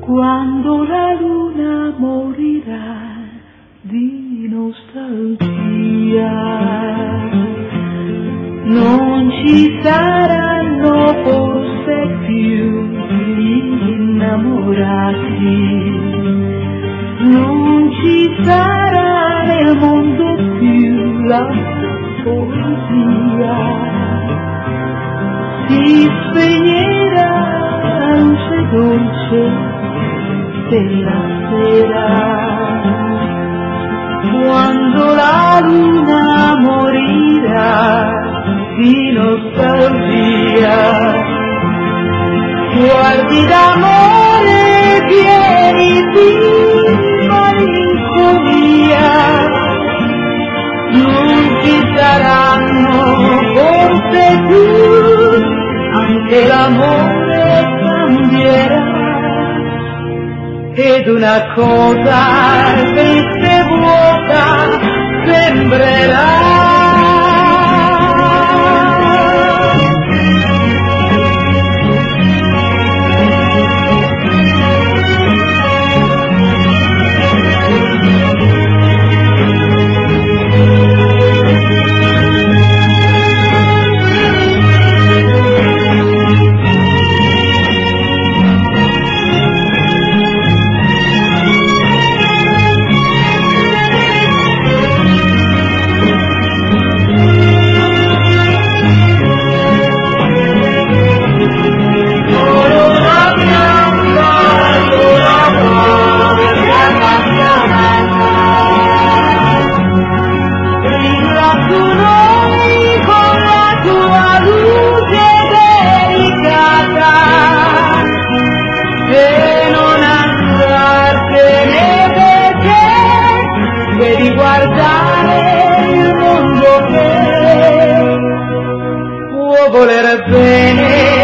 quando la luna morirà di nostalgia. Non ci saranno forse più gli innamorati, non ci sarà nel mondo più la poesia, si spegnerà la luce dolce della sera, quando la luna morirà di nostalgia. Guardi d'amore pieni di malinconia, non ci saranno forse più, anche l'amore cambierà, ed una cosa triste e vuota sembrerà. Guardare il mondo che può voler bene